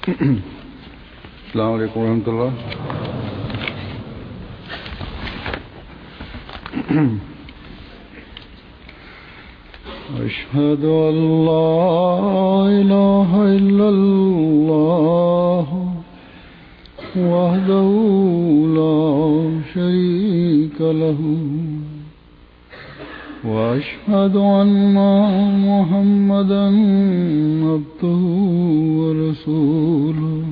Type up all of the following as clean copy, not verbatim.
Assalamu alaikum warahmatullah. أشهد أن لا إله إلا الله وحده لا شريك له وأشهد أن محمدا عبده ورسوله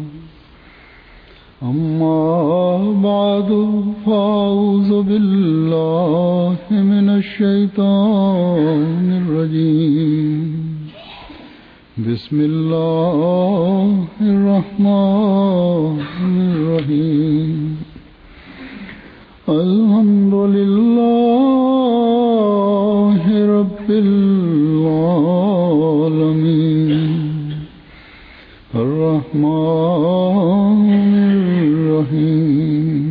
أما بعد فأعوذ بالله من الشيطان الرجيم بسم الله الرحمن الرحيم الحمد لله رب العالمين الرحمن الرحيم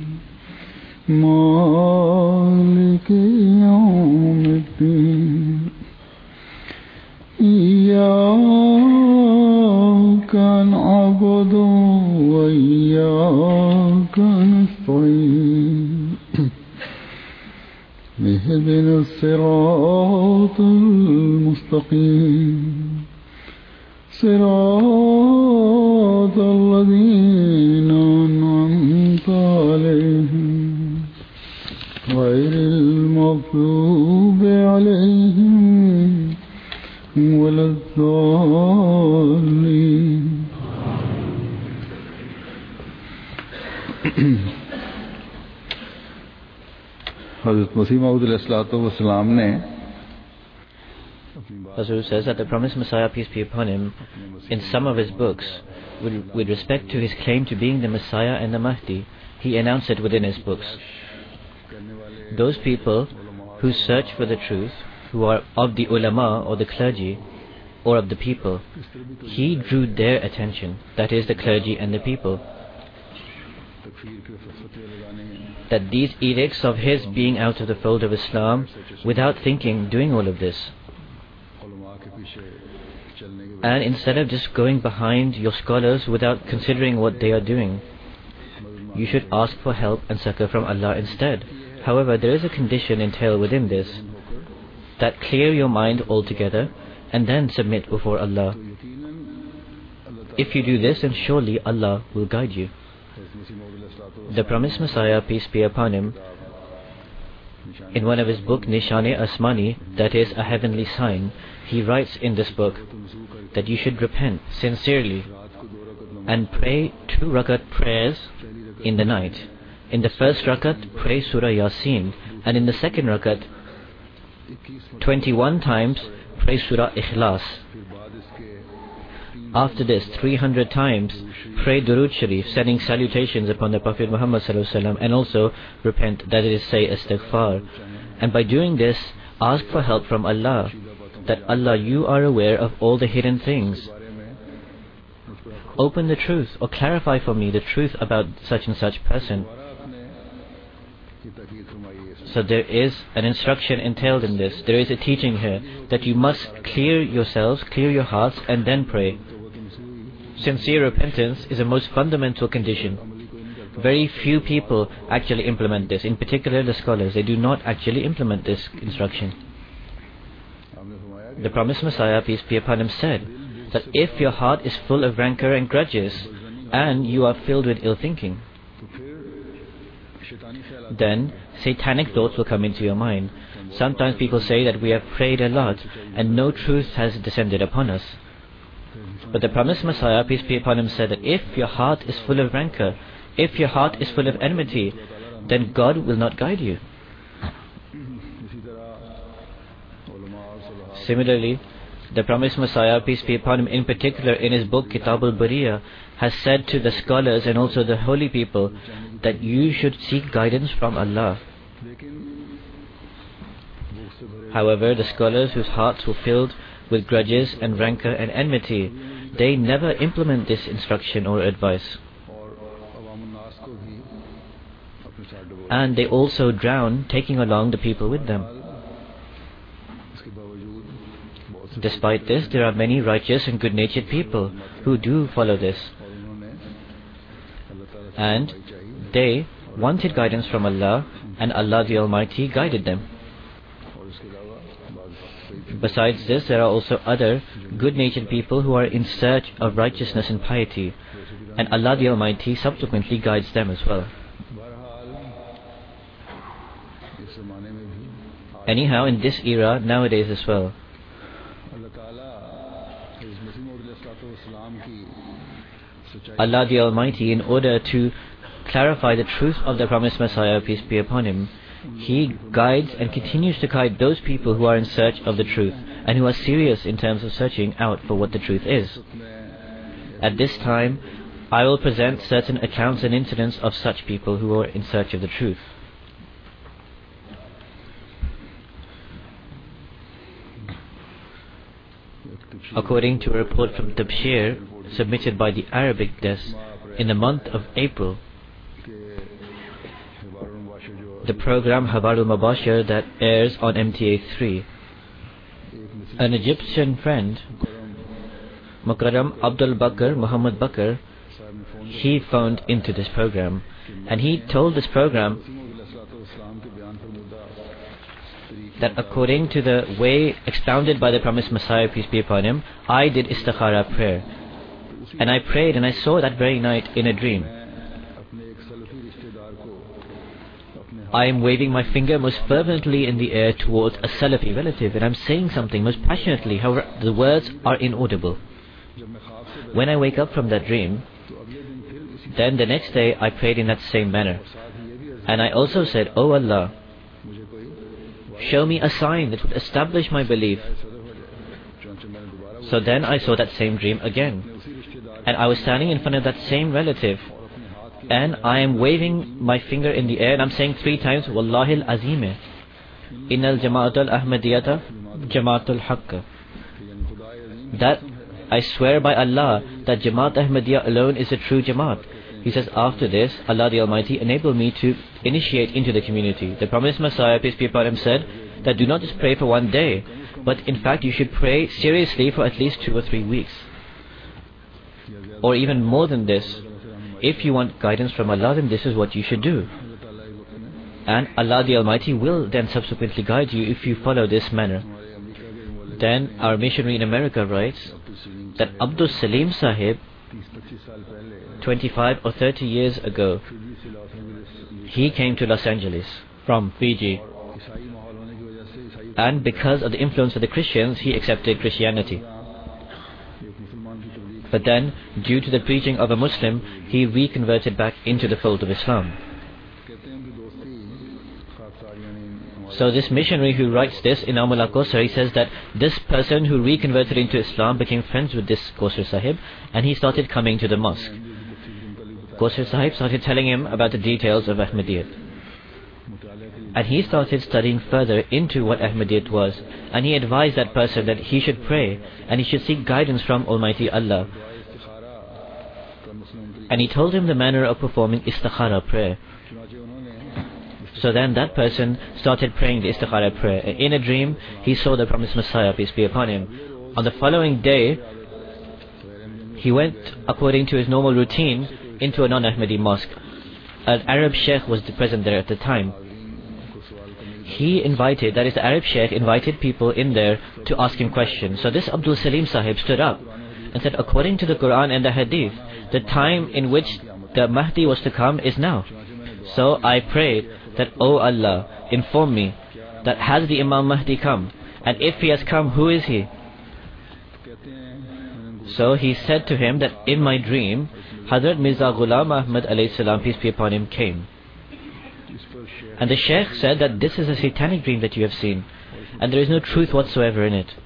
مالك يوم الدين إياك نعبد وإياك نستعين اهدنا الصراط المستقيم صراط الذين أنعمت عليهم غير المغضوب عليهم ولا الضالين. Hazrat Masih Maud ﷺ ने Hazrat says that the promised Messiah, peace be upon him, in some of his books, with respect to his claim to being the Messiah and the Mahdi, he announced it within his books. Those people who search for the truth, who are of the ulama or the clergy, or of the people, he drew their attention, that is the clergy and the people, that these edicts of his being out of the fold of Islam, without thinking, doing all of this. And instead of just going behind your scholars without considering what they are doing, you should ask for help and succor from Allah instead. However, there is a condition entailed within this, that clear your mind altogether and then submit before Allah. If you do this, then surely Allah will guide you. The promised Messiah, peace be upon him, in one of his book, Nishane Asmani, that is a heavenly sign, he writes in this book that you should repent sincerely and pray 2 rakat prayers in the night. In the first rakat, pray Surah Yasin, and in the second rakat, 21 times pray Surah Ikhlas. After this, 300 times pray Durood Sharif, sending salutations upon the Prophet Muhammad ﷺ, and also repent, that is, say istighfar. And by doing this, ask for help from Allah, that Allah, you are aware of all the hidden things. Open the truth, or clarify for me the truth about such and such person. So there is an instruction entailed in this. There is a teaching here that you must clear yourselves, clear your hearts, and then pray. Sincere repentance is a most fundamental condition. Very few people actually implement this. In particular, the scholars, they do not actually implement this instruction. The promised Messiah, peace be upon him, said that if your heart is full of rancor and grudges, and you are filled with ill thinking, then satanic thoughts will come into your mind. Sometimes people say that we have prayed a lot and no truth has descended upon us. But the promised Messiah, peace be upon him, said that if your heart is full of rancor, if your heart is full of enmity, then God will not guide you. Similarly, the promised Messiah, peace be upon him, in particular in his book Kitab al-Bariya, has said to the scholars and also the holy people that you should seek guidance from Allah. However, the scholars whose hearts were filled with grudges and rancor and enmity, they never implement this instruction or advice. And they also drown, taking along the people with them. Despite this, there are many righteous and good-natured people who do follow this. And they wanted guidance from Allah, and Allah the Almighty guided them. Besides this, there are also other good-natured people who are in search of righteousness and piety, and Allah the Almighty subsequently guides them as well. Anyhow, in this era, nowadays as well, Allah the Almighty, in order to clarify the truth of the promised Messiah, peace be upon him, He guides and continues to guide those people who are in search of the truth and who are serious in terms of searching out for what the truth is. At this time, I will present certain accounts and incidents of such people who are in search of the truth. According to a report from Tabshir submitted by the Arabic desk in the month of April, the program Hawarul Mubashir that airs on MTA3, an Egyptian friend, Mukarram Abdul Bakr Muhammad Bakr, he phoned into this program, and he told this program that according to the way expounded by the promised Messiah, peace be upon him, I did istikhara prayer, and I prayed, and I saw that very night in a dream. I am waving my finger most fervently in the air towards a Salafi relative, and I am saying something most passionately, however the words are inaudible. When I wake up from that dream, then the next day I prayed in that same manner, and I also said, "O Allah, show me a sign that would establish my belief." So then I saw that same dream again, and I was standing in front of that same relative, and I am waving my finger in the air, and I'm saying 3 times, "Wallahi al-Azim, Innal Jama'atul Ahmadiyata Jama'atul Haqq." That I swear by Allah that Jamaat Ahmadiyya alone is the true Jamaat. He says, after this, Allah the Almighty enabled me to initiate into the community. The promised Messiah, peace be upon him, said that do not just pray for 1 day, but in fact you should pray seriously for at least 2 or 3 weeks. Or even more than this. If you want guidance from Allah, then this is what you should do. And Allah the Almighty will then subsequently guide you if you follow this manner. Then our missionary in America writes that Abdul Salim Sahib, 25 or 30 years ago, he came to Los Angeles from Fiji, and because of the influence of the Christians, he accepted Christianity. But then, due to the preaching of a Muslim, he reconverted back into the fold of Islam. So this missionary who writes this in Amul Kosar, he says that this person who reconverted into Islam became friends with this Kosar Sahib, and he started coming to the mosque. Kosar Sahib started telling him about the details of Ahmadiyyat, and he started studying further into what Ahmadiyyat was, and he advised that person that he should pray and he should seek guidance from Almighty Allah, and he told him the manner of performing istikhara prayer. So then that person started praying the istikhara prayer. In a dream, he saw the promised Messiah, peace be upon him. On the following day, he went, according to his normal routine, into a non-Ahmadi mosque. An Arab sheikh was present there at the time. He invited, that is the Arab sheikh invited people in there to ask him questions. So this Abdul Salim Sahib stood up and said, according to the Quran and the Hadith, the time in which the Mahdi was to come is now. So I prayed that, "O Allah, inform me that has the Imam Mahdi come, and if he has come, who is he?" So he said to him that in my dream, Hazrat Mirza Ghulam Ahmad alayhi salam, peace be upon him, came. And the Sheikh said that this is a satanic dream that you have seen, and there is no truth whatsoever in it.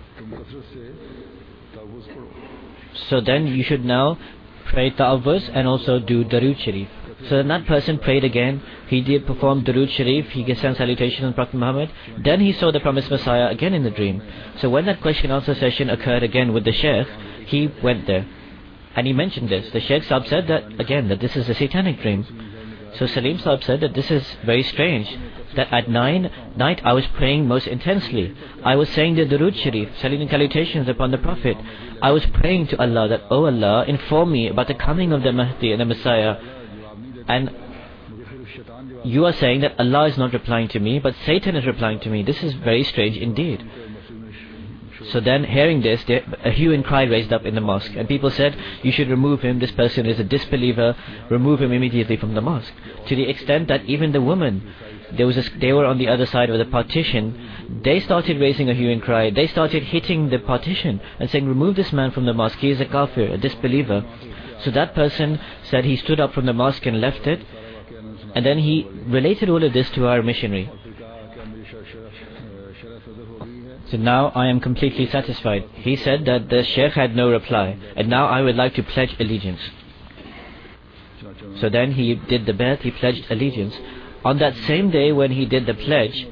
So then you should now pray Ta'awuz and also do Darood Sharif. So then that person prayed again, he did perform Darood Sharif, he sent salutation on Prophet Muhammad, then he saw the promised Messiah again in the dream. So when that question answer session occurred again with the Sheikh, he went there, and he mentioned this. The Sheikh Sahib said that again, that this is a satanic dream. So Salim Sahib said that this is very strange, that at night I was praying most intensely. I was saying the Durood Sharif, saluting salutations upon the Prophet. I was praying to Allah that, "Oh Allah, inform me about the coming of the Mahdi and the Messiah." And you are saying that Allah is not replying to me, but Satan is replying to me. This is very strange indeed. So then, hearing this, a hue and cry raised up in the mosque, and people said, "You should remove him, this person is a disbeliever, remove him immediately from the mosque." To the extent that even the women, they were on the other side of the partition, they started raising a hue and cry, they started hitting the partition and saying, "Remove this man from the mosque, he is a kafir, a disbeliever." So that person said he stood up from the mosque and left it, and then he related all of this to our missionary. So now I am completely satisfied. He said that the Sheikh had no reply, and now I would like to pledge allegiance. So then he did the bet, he pledged allegiance. On that same day when he did the pledge,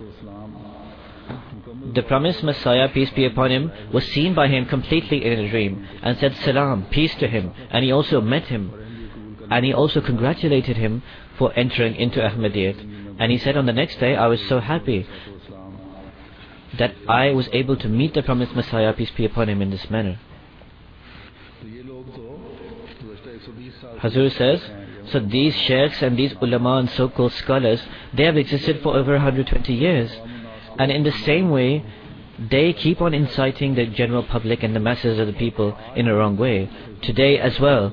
the promised Messiah, peace be upon him, was seen by him completely in a dream, and said salam, peace to him, and he also met him, and he also congratulated him for entering into Ahmadiyyat. And he said on the next day, "I was so happy that I was able to meet the promised Messiah, peace be upon him, in this manner." Hazur says, so these sheikhs and these ulama and so-called scholars, they have existed for over 120 years. And in the same way, they keep on inciting the general public and the masses of the people in a wrong way. Today as well,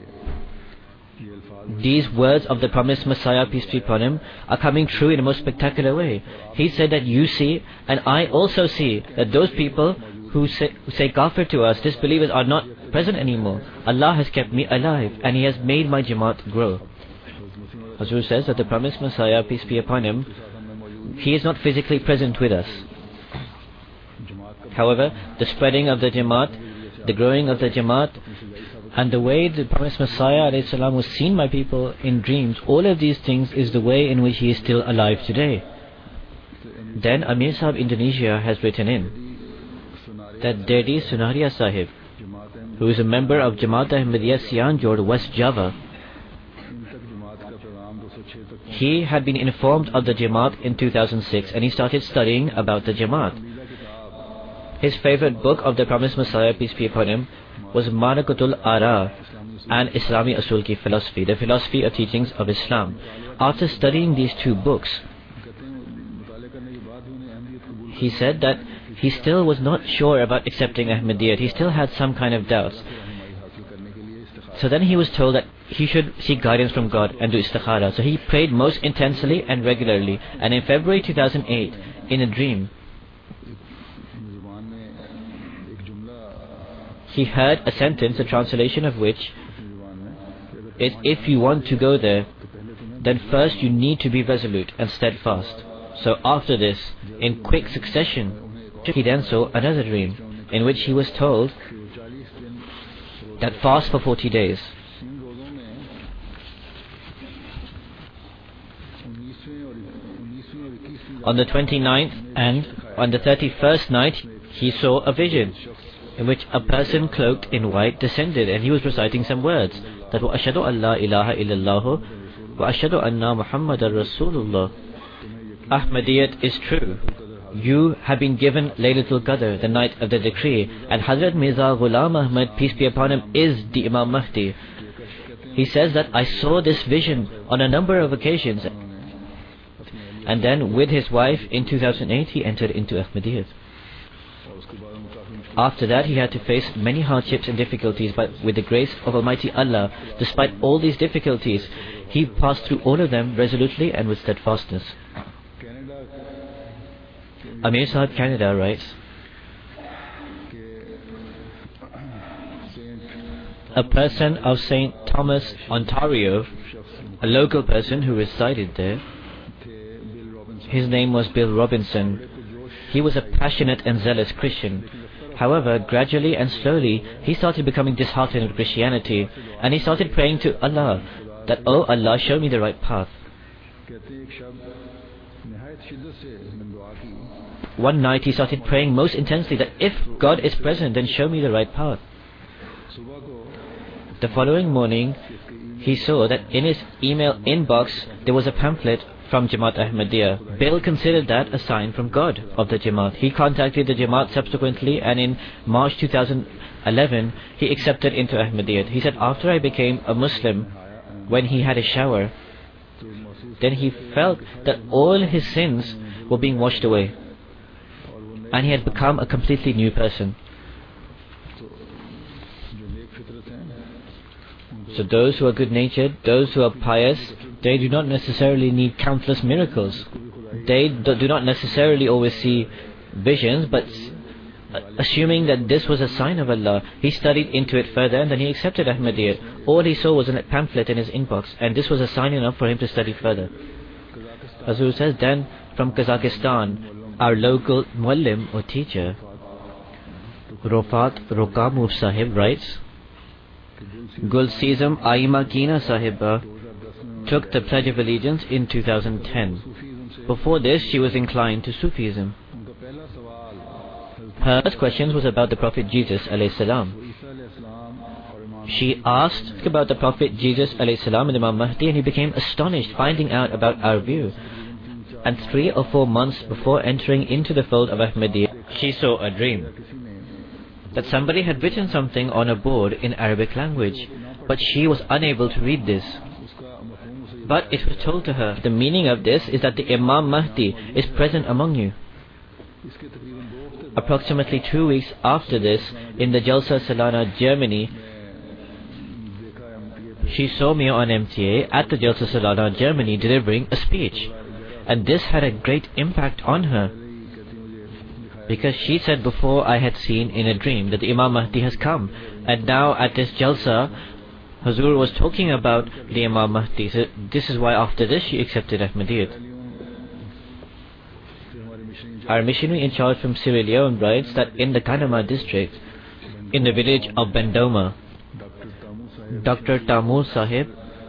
these words of the promised Messiah, peace be upon him, are coming true in a most spectacular way. He said that you see, and I also see, that those people who say kafir to us, disbelievers, are not present anymore. Allah has kept me alive, and He has made my Jamaat grow. Hazur says that the promised Messiah, peace be upon him, he is not physically present with us. However, the spreading of the Jamaat, the growing of the Jamaat, and the way the promised Messiah ﷺ was seen by people in dreams, all of these things is the way in which he is still alive today. Then Amir Sahib Indonesia has written in that Dedi Sunaria Sahib, who is a member of Jamaat Ahmadiyya Sianjor, West Java, he had been informed of the Jamaat in 2006, and he started studying about the Jamaat. His favorite book of the promised Messiah, peace be upon him, was Manakatul Ara and Islami Asul Ki Philosophy, the philosophy of teachings of Islam. After studying these two books, he said that he still was not sure about accepting Ahmadiyyat. He still had some kind of doubts. So then he was told that he should seek guidance from God and do istikhara. So he prayed most intensely and regularly. And in February 2008, in a dream, he heard a sentence, a translation of which is, "If you want to go there, then first you need to be resolute and steadfast." So after this, in quick succession, he then saw another dream, in which he was told that fast for 40 days. On the 29th and on the 31st night, he saw a vision, in which a person cloaked in white descended, and he was reciting some words, that wa ashhadu an la ilaha illallah wa ashhadu anna Muhammadar Rasulullah. Ahmadiyyat is true. You have been given Laylatul Qadr, the night of the decree, and Hazrat Mirza Ghulam Ahmad, peace be upon him, is the Imam Mahdi. He says that I saw this vision on a number of occasions, and then with his wife in 2008 he entered into Ahmadiyyat. After that he had to face many hardships and difficulties, but with the grace of Almighty Allah, despite all these difficulties, he passed through all of them resolutely and with steadfastness. Amir Sahib Canada writes, a person of St. Thomas, Ontario, a local person who resided there, his name was Bill Robinson. He was a passionate and zealous Christian. However, gradually and slowly, he started becoming disheartened with Christianity, and he started praying to Allah that, "Oh Allah, show me the right path." One night he started praying most intensely that if God is present, then show me the right path. The following morning, he saw that in his email inbox there was a pamphlet from Jamaat Ahmadiyya. Bill considered that a sign from God of the Jamaat. He contacted the Jamaat subsequently, and in March 2011 he accepted into Ahmadiyya. He said after I became a Muslim, when he had a shower, then he felt that all his sins were being washed away, and he had become a completely new person. So those who are good-natured, those who are pious, they do not necessarily need countless miracles. They do not necessarily always see visions, but assuming that this was a sign of Allah, he studied into it further and then he accepted Ahmadiyya. All he saw was a pamphlet in his inbox, and this was a sign enough for him to study further. Hazur says, then from Kazakhstan, our local muallim or teacher, Rofat Rokamov Sahib writes, Gulsizam Aima Kina Sahiba took the Pledge of Allegiance in 2010. Before this, she was inclined to Sufism. Her first question was about the Prophet Jesus alayhi salam. She asked about the Prophet Jesus alayhi salam and Imam Mahdi, and he became astonished finding out about our view. And 3 or 4 months before entering into the fold of Ahmadiyya, she saw a dream that somebody had written something on a board in Arabic language, but she was unable to read this. But it was told to her, the meaning of this is that the Imam Mahdi is present among you. Approximately 2 weeks after this, in the Jalsa Salana, Germany, she saw me on MTA at the Jalsa Salana, Germany, delivering a speech. And this had a great impact on her, because she said before I had seen in a dream that the Imam Mahdi has come, and now at this Jalsa, Hazur was talking about the Imam Mahdi. So this is why after this she accepted Ahmadiyyat. Our missionary in charge from Sierra Leone writes that in the Kanama district, in the village of Bendoma, Dr. Tamu Sahib,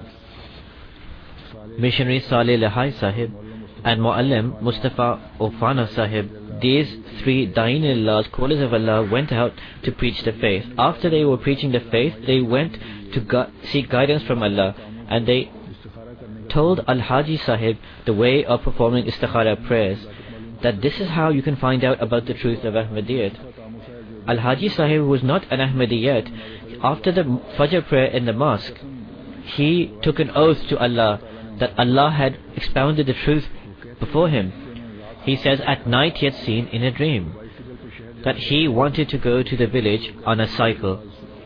missionary Saleh Lahai Sahib, and Muallim Mustafa Ofana Sahib, these 3 Dain-e-Allah's callers of Allah went out to preach the faith. After they were preaching the faith, they went to seek guidance from Allah, and they told Al-Haji Sahib the way of performing istikhara prayers, that this is how you can find out about the truth of Ahmadiyyat. Al-Haji Sahib, who was not an Ahmadiyyat, after the Fajr prayer in the mosque, he took an oath to Allah that Allah had expounded the truth before him. He says at night he had seen in a dream that he wanted to go to the village on a cycle.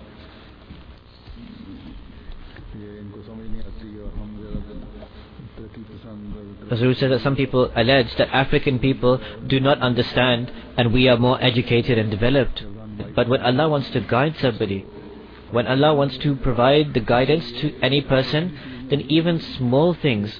Hazur says that some people allege that African people do not understand and we are more educated and developed. But when Allah wants to guide somebody, when Allah wants to provide the guidance to any person, then even small things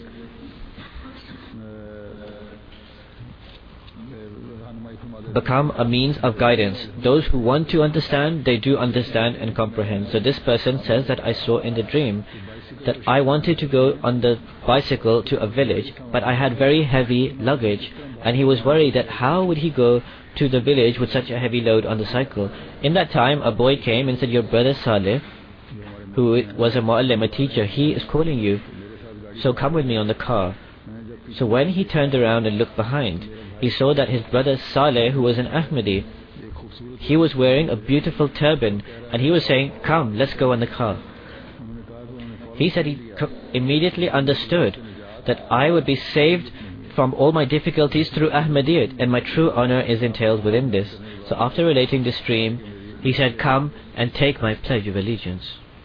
become a means of guidance. Those who want to understand, they do understand and comprehend. So this person says that I saw in the dream that I wanted to go on the bicycle to a village, but I had very heavy luggage, and he was worried that how would he go to the village with such a heavy load on the cycle. In that time a boy came and said, your brother Saleh, who was a muallim, a teacher, he is calling you, so come with me on the car. So when he turned around and looked behind, he saw that his brother Saleh, who was an Ahmadi, he was wearing a beautiful turban, and he was saying, come, let's go in the car. He said he immediately understood that I would be saved from all my difficulties through Ahmadiyyat, and my true honor is entailed within this. So after relating this dream, he said, come and take my pledge of allegiance.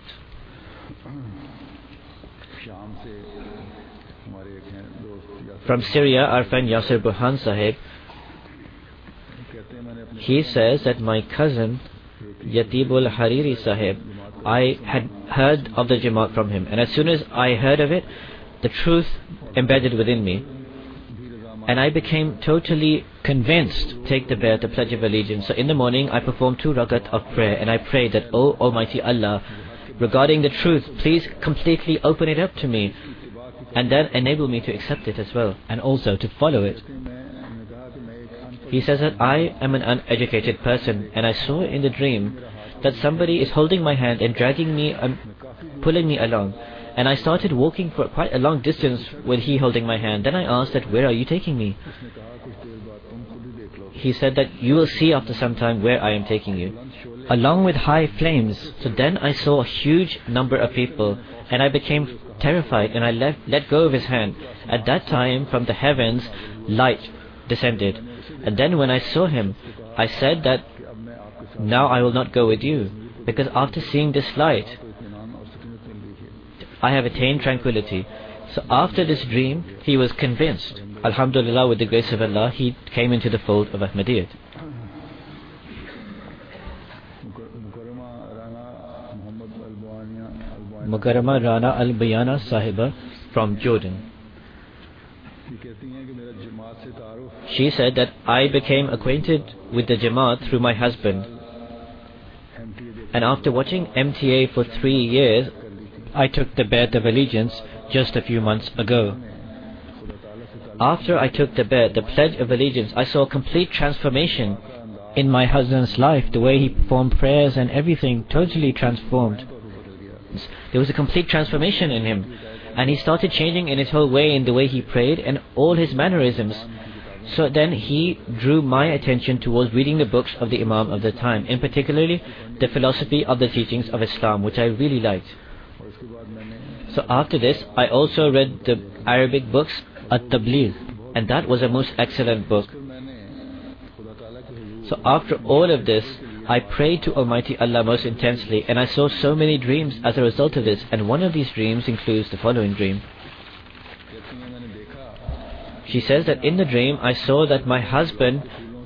From Syria, our friend Yasir Burhan Sahib, he says that my cousin Yatibul Hariri Sahib, I had heard of the Jamaat from him, and as soon as I heard of it, the truth embedded within me, and I became totally convinced to take the bayat, the pledge of allegiance. So in the morning I performed 2 rakat of prayer, and I prayed that, O Almighty Allah, regarding the truth, please completely open it up to me, and then enable me to accept it as well, and also to follow it. He says that I am an uneducated person, and I saw in the dream that somebody is holding my hand and dragging me pulling me along. And I started walking for quite a long distance with he holding my hand. Then I asked that, where are you taking me? He said that you will see after some time where I am taking you, along with high flames. So then I saw a huge number of people, and I became terrified, and I let go of his hand. At that time, from the heavens, light descended. And then when I saw him, I said that, now I will not go with you, because after seeing this light, I have attained tranquility. So after this dream, he was convinced. Alhamdulillah, with the grace of Allah, he came into the fold of Ahmadiyyat. Mukarrama Rana Al-Bayana Sahiba from Jordan. She said that I became acquainted with the Jamaat through my husband. And after watching MTA for 3 years, I took the Bay'at of Allegiance just a few months ago. After I took the Bay'at, the Pledge of Allegiance, I saw a complete transformation in my husband's life. The way he performed prayers and everything totally transformed. There was a complete transformation in him. And he started changing in his whole way, in the way he prayed and all his mannerisms. So then he drew my attention towards reading the books of the Imam of the time, in particularly the philosophy of the teachings of Islam, which I really liked. So after this, I also read the Arabic books, At-Tabligh, and that was a most excellent book. So after all of this, I prayed to Almighty Allah most intensely, and I saw so many dreams as a result of this, and one of these dreams includes the following dream. She says that in the dream, I saw that my husband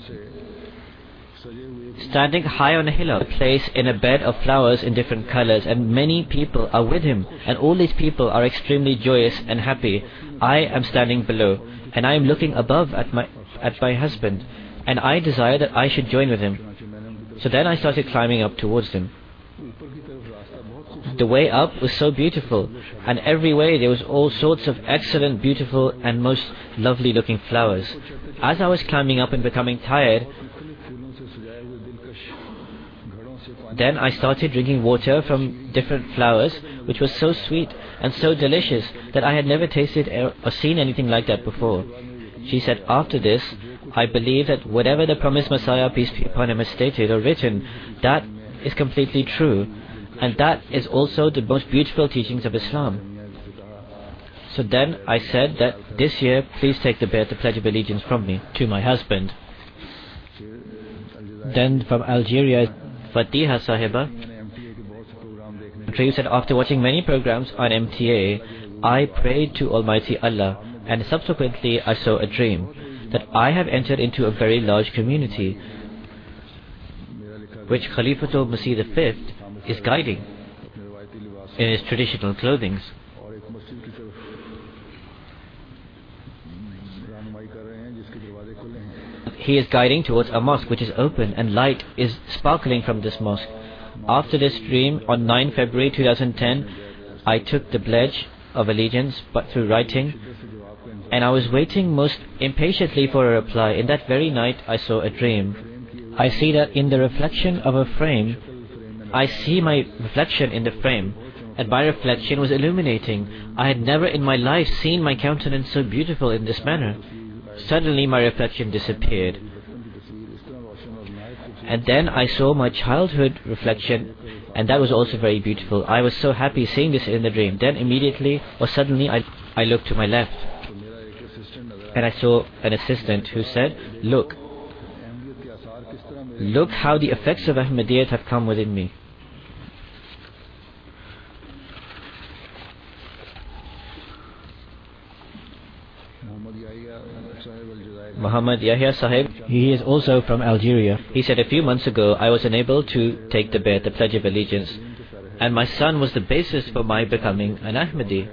standing high on a hillock, placed in a bed of flowers in different colors, and many people are with him, and all these people are extremely joyous and happy. I am standing below, and I am looking above at my husband, and I desire that I should join with him. So then I started climbing up towards him. The way up was so beautiful, and every way there was all sorts of excellent, beautiful and most lovely looking flowers. As I was climbing up and becoming tired, then I started drinking water from different flowers, which was so sweet and so delicious that I had never tasted or seen anything like that before. She said, after this, I believe that whatever the promised Messiah, peace be upon him, has stated or written, that is completely true. And that is also the most beautiful teachings of Islam. So then I said that this year, please take the Bay'at, the Pledge of Allegiance, from me to my husband. Then from Algeria, Fatiha Sahiba, she said, after watching many programs on MTA, I prayed to Almighty Allah, and subsequently I saw a dream that I have entered into a very large community, which Khalifatul Masih V is guiding in his traditional clothing. He is guiding towards a mosque which is open, and light is sparkling from this mosque. After this dream, on 9 February 2010, I took the Pledge of Allegiance, but through writing, and I was waiting most impatiently for a reply. In that very night, I saw a dream. I see that in the reflection of a frame, I see my reflection in the frame, and my reflection was illuminating. I had never in my life seen my countenance so beautiful in this manner. Suddenly my reflection disappeared, and then I saw my childhood reflection, and that was also very beautiful. I was so happy seeing this in the dream. Then immediately or suddenly I looked to my left, and I saw an assistant who said, look how the effects of Ahmadiyyat have come within me. Muhammad Yahya Sahib, he is also from Algeria. He said, a few months ago I was unable to take the Bay'at, the Pledge of Allegiance, and my son was the basis for my becoming an Ahmadi.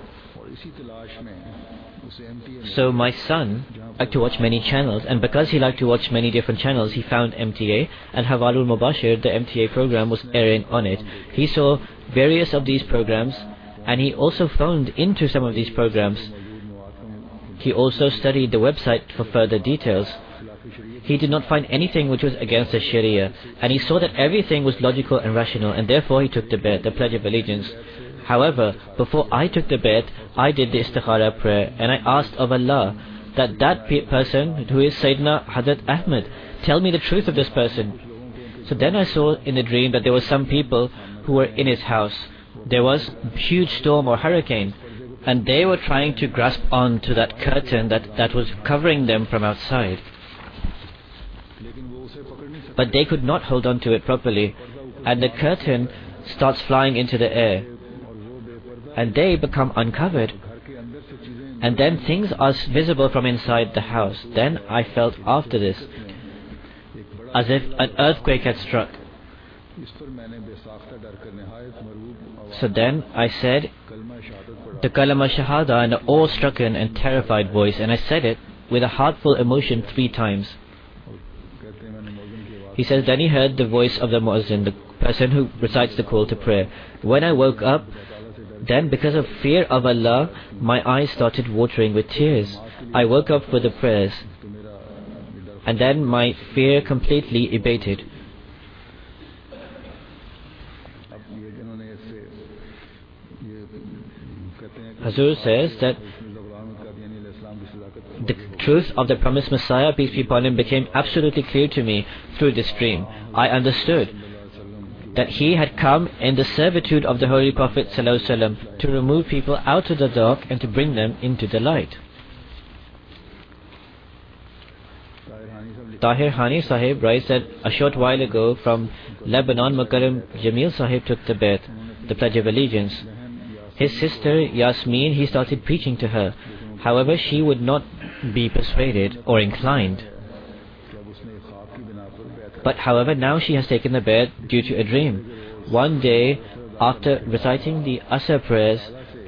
So my son liked to watch many channels, and because he liked to watch many different channels, he found MTA, and Hawalul Mubashir, the MTA program, was airing on it. He saw various of these programs, and he also phoned into some of these programs. He also studied the website for further details. He did not find anything which was against the Sharia, and he saw that everything was logical and rational, and therefore he took the Bay'at, the Pledge of Allegiance. However, before I took the bed, I did the istikhara prayer and I asked of Allah that person who is Sayyidina Hazrat Ahmad, tell me the truth of this person. So then I saw in the dream that there were some people who were in his house. There was a huge storm or hurricane, and they were trying to grasp on to that curtain that was covering them from outside. But they could not hold on to it properly, and the curtain starts flying into the air, and they become uncovered, and then things are visible from inside the house. Then I felt after this as if an earthquake had struck. So then I said the kalama shahada in an awe-stricken and terrified voice, and I said it with a heartful emotion 3 times. He says, then he heard the voice of the muezzin, the person who recites the call to prayer. When I woke up, then because of fear of Allah, my eyes started watering with tears. I woke up for the prayers, and then my fear completely abated. Hazur says that the truth of the promised Messiah, peace be upon him, became absolutely clear to me through this dream. I understood that he had come in the servitude of the Holy Prophet ﷺ to remove people out of the dark and to bring them into the light. Tahir Hani Sahib writes that a short while ago from Lebanon, Mukarram Jamil Sahib took the Bai'at, the Pledge of Allegiance. His sister Yasmeen, he started preaching to her. However, she would not be persuaded or inclined. But however, now she has taken the Bai'at due to a dream. One day, after reciting the Asr prayers,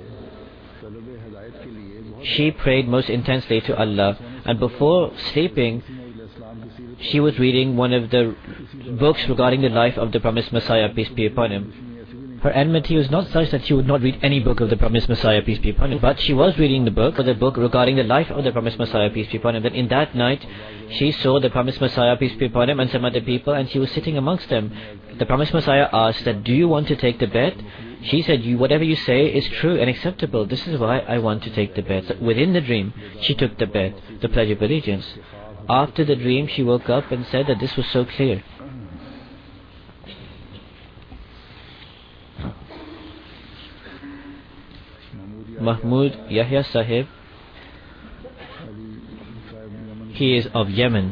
she prayed most intensely to Allah, and before sleeping, she was reading one of the books regarding the life of the promised Messiah, peace be upon him. Her enmity was not such that she would not read any book of the promised Messiah, peace be upon him, but she was reading the book regarding the life of the promised Messiah, peace be upon him. Then in that night, she saw the promised Messiah, peace be upon him, and some other people, and she was sitting amongst them. The promised Messiah asked that, do you want to take the Bai'at? She said, whatever you say is true and acceptable. This is why I want to take the Bai'at. So within the dream, she took the Bai'at, the Pledge of Allegiance. After the dream, she woke up and said that this was so clear. Mahmoud Yahya Sahib, he is of Yemen.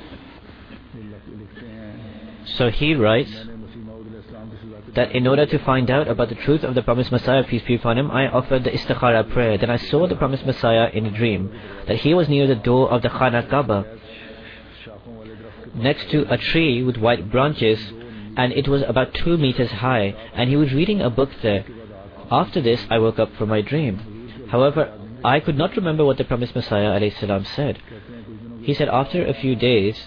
So he writes that in order to find out about the truth of the promised Messiah, peace be upon him, I offered the istikhara prayer. Then I saw the promised Messiah in a dream, that he was near the door of the Khana Kaaba, next to a tree with white branches, and it was about 2 meters high, and he was reading a book there. After this, I woke up from my dream. However, I could not remember what the promised Messiah ﷺ said. He said, after a few days,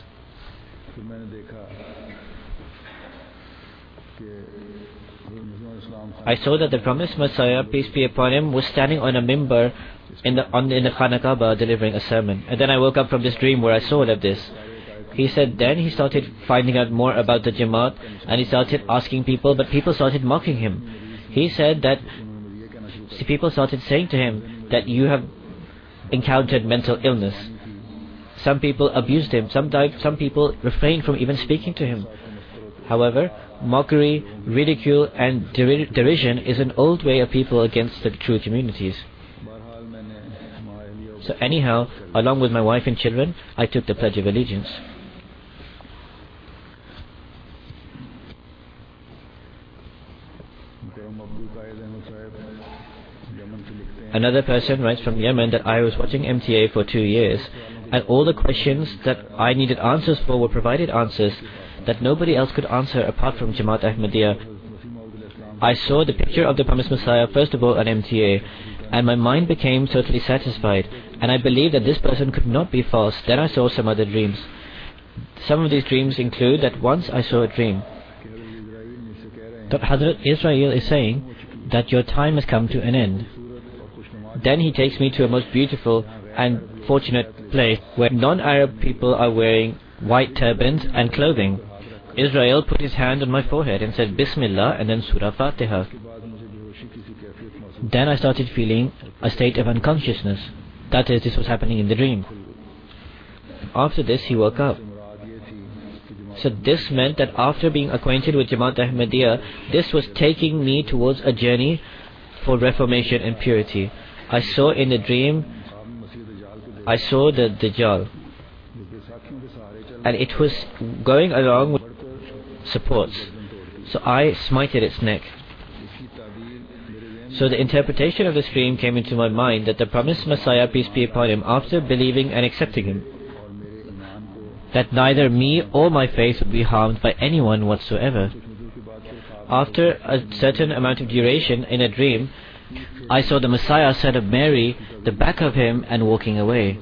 I saw that the promised Messiah, peace be upon him, was standing on a mimbar in the Khana Kaaba delivering a sermon. And then I woke up from this dream where I saw all of this. He said then he started finding out more about the Jamaat, and he started asking people, but people started mocking him. He said that people started saying to him that you have encountered mental illness. Some people abused him. Some people refrained from even speaking to him. However, mockery, ridicule and derision is an old way of people against the true communities. So anyhow, along with my wife and children, I took the Pledge of Allegiance. Another person writes from Yemen that I was watching MTA for 2 years, and all the questions that I needed answers for were provided answers that nobody else could answer apart from Jamaat Ahmadiyya. I saw the picture of the promised Messiah first of all on MTA, and my mind became totally satisfied, and I believed that this person could not be false. Then I saw some other dreams. Some of these dreams include that once I saw a dream that Hazrat Israel is saying that your time has come to an end. Then he takes me to a most beautiful and fortunate place where non-Arab people are wearing white turbans and clothing. Israel put his hand on my forehead and said Bismillah and then Surah Fatiha. Then I started feeling a state of unconsciousness. That is, this was happening in the dream. After this, he woke up. So this meant that after being acquainted with Jamaat Ahmadiyya, this was taking me towards a journey for reformation and purity. I saw in the dream, I saw the Dajjal, and it was going along with supports. So I smited its neck. So the interpretation of this dream came into my mind that the promised Messiah, peace be upon him, after believing and accepting him, that neither me or my faith would be harmed by anyone whatsoever. After a certain amount of duration in a dream, I saw the Messiah, son of Mary, the back of him, and walking away.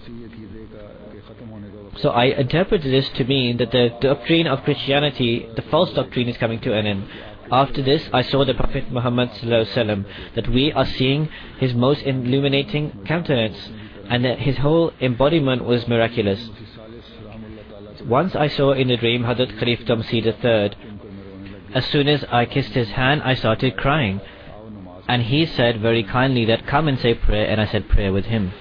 So I interpreted this to mean that the doctrine of Christianity, the false doctrine, is coming to an end. After this, I saw the Prophet Muhammad ﷺ, that we are seeing his most illuminating countenance, and that his whole embodiment was miraculous. Once I saw in the dream Hazrat Khalifa Masih III. As soon as I kissed his hand, I started crying, and he said very kindly that come and say prayer, and I said prayer with him.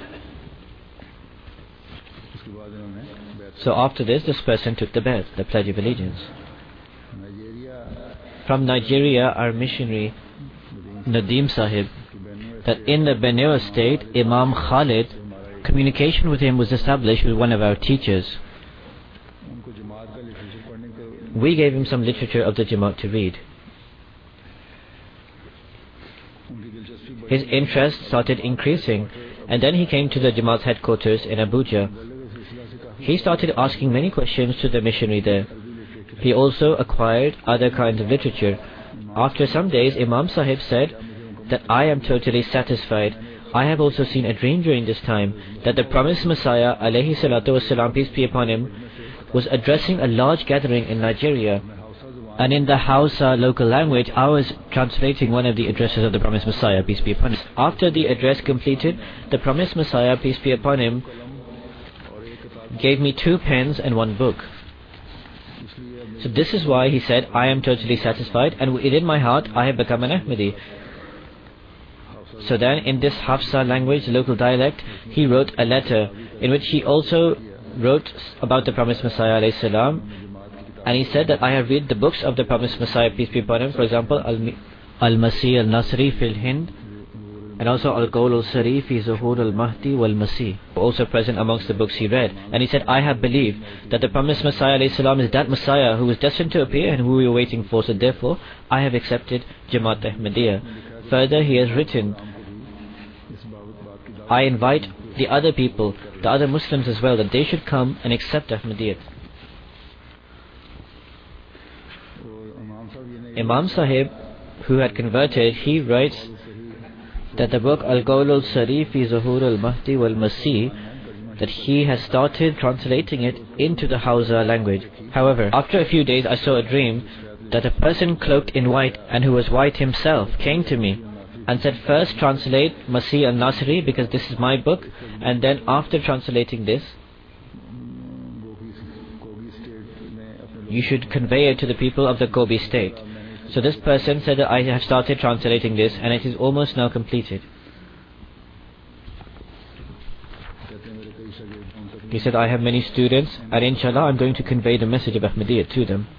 So after this person took the bet, the Pledge of Allegiance. From Nigeria, our missionary Nadeem Sahib, that in the Benue state, Imam Khalid, communication with him was established with one of our teachers. We gave him some literature of the Jamaat to read. His interest started increasing, and then he came to the Jamaat's headquarters in Abuja. He started asking many questions to the missionary there. He also acquired other kinds of literature. After some days, Imam Sahib said that I am totally satisfied. I have also seen a dream during this time that the promised Messiah, alayhi salatu wasalam, peace be upon him, was addressing a large gathering in Nigeria. And in the Hausa local language, I was translating one of the addresses of the promised Messiah, peace be upon him. After the address completed, the promised Messiah, peace be upon him, gave me 2 pens and 1 book. So this is why he said, I am totally satisfied, and within my heart I have become an Ahmadi. So then in this Hafsa language, local dialect, he wrote a letter in which he also wrote about the promised Messiah alayhi salam, and he said that I have read the books of the promised Messiah, peace be upon him, for example, Al-Masih al-Nasri fil Hind, and also Al-Qawl al-Sari fi Zuhur al-Mahdi wal-Masih, also present amongst the books he read. And he said, I have believed that the promised Messiah alayhi salam is that Messiah who was destined to appear and who we were waiting for, so therefore I have accepted Jamaat Ahmadiyya. Further, he has written, I invite the other people, the other Muslims as well, that they should come and accept Ahmadiyyat. Imam Sahib, who had converted, he writes that the book Al-Qawl al-Sari fi Zuhur al-Mahdi wal-Masih, that he has started translating it into the Hausa language. However, after a few days I saw a dream that a person cloaked in white and who was white himself came to me and said, first translate Masih al-Nasri because this is my book, and then after translating this, you should convey it to the people of the Kobe state. So this person said that I have started translating this and it is almost now completed. He said, I have many students and inshallah I'm going to convey the message of Ahmadiyyat to them.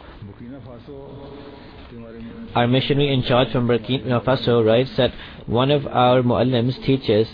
Our missionary in charge from Burkina Faso writes that one of our muallims, teachers,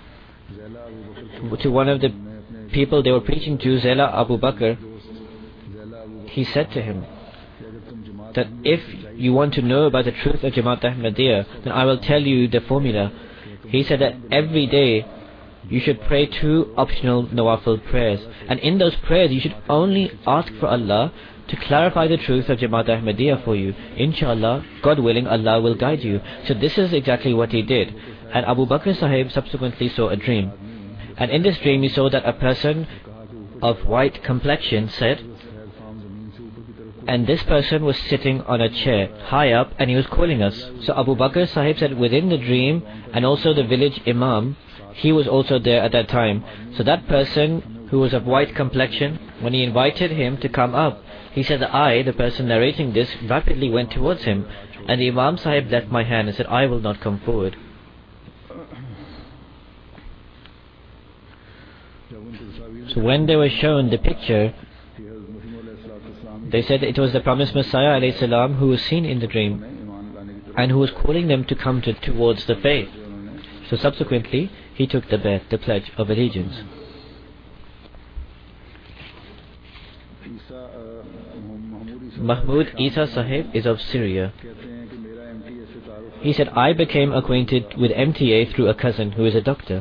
to one of the people they were preaching to, Zela Abu Bakr, he said to him that if you want to know about the truth of Jamaat Ahmadiyya, then I will tell you the formula. He said that every day you should pray 2 optional Nawafil prayers, and in those prayers you should only ask for Allah to clarify the truth of Jamaat Ahmadiyya for you. Inshallah, God willing, Allah will guide you. So this is exactly what he did. And Abu Bakr Sahib subsequently saw a dream, and in this dream he saw that a person of white complexion said, and this person was sitting on a chair high up and he was calling us. So Abu Bakr Sahib said within the dream, and also the village imam, he was also there at that time. So that person who was of white complexion, when he invited him to come up, he said that I, the person narrating this, rapidly went towards him, and the Imam Sahib left my hand and said, I will not come forward. So when they were shown the picture, they said it was the promised Messiah ﷺ who was seen in the dream and who was calling them to come towards the faith. So subsequently, he took the bet, the pledge of allegiance. Mahmoud Isa Sahib is of Syria. He said, I became acquainted with MTA through a cousin who is a doctor.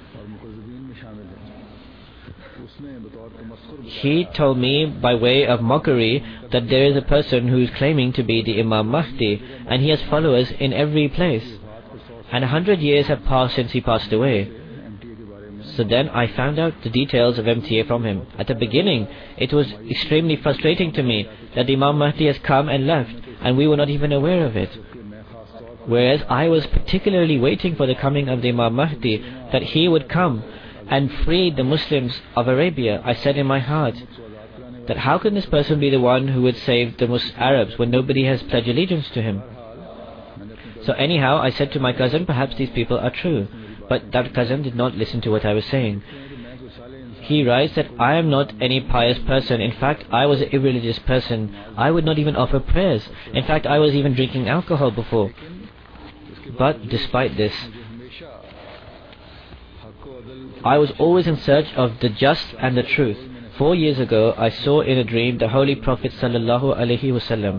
He told me by way of mockery that there is a person who is claiming to be the Imam Mahdi, and he has followers in every place. And 100 years have passed since he passed away. So then I found out the details of MTA from him. At the beginning, it was extremely frustrating to me that the Imam Mahdi has come and left, and we were not even aware of it. Whereas I was particularly waiting for the coming of the Imam Mahdi, that he would come and free the Muslims of Arabia. I said in my heart that how can this person be the one who would save the Arabs when nobody has pledged allegiance to him? So anyhow, I said to my cousin, perhaps these people are true. But that cousin did not listen to what I was saying. He writes that I am not any pious person. In fact, I was an irreligious person. I would not even offer prayers. In fact, I was even drinking alcohol before. But despite this, I was always in search of the just and the truth. 4 years ago, I saw in a dream the Holy Prophet ﷺ.